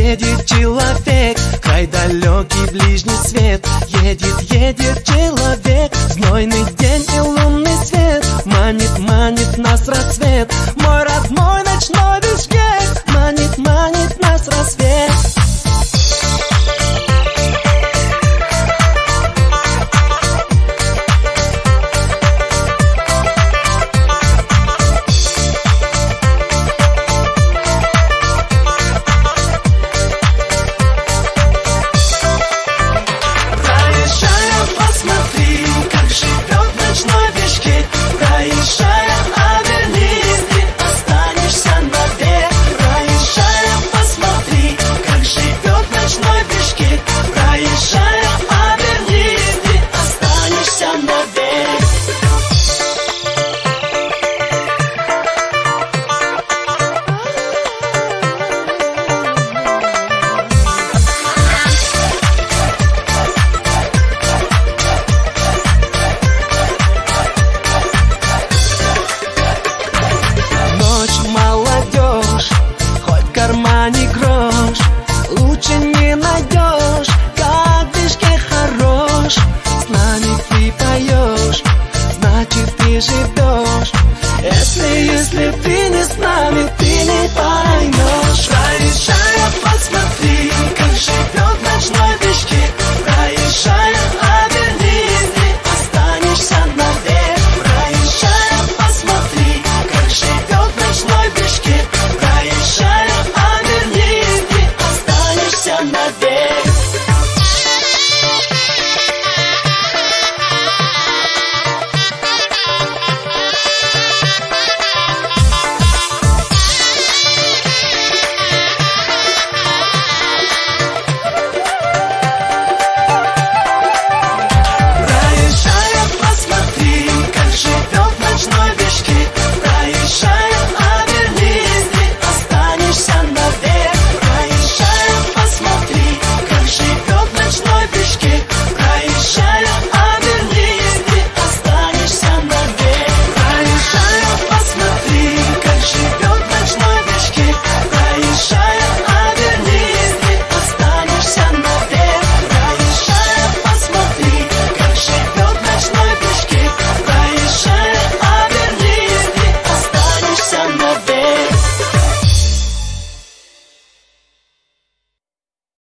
едет человек, край далекий, ближний свет. Едет, едет человек, знойный день и лунный свет. Манит, манит нас рассвет, мой родной ночной Бишкек. Манит, манит нас рассвет. Не грош, лучше не найдешь, как в Бишкек хорош. С нами ты поешь, значит ты живешь. Если ты не с нами, ты не поймешь.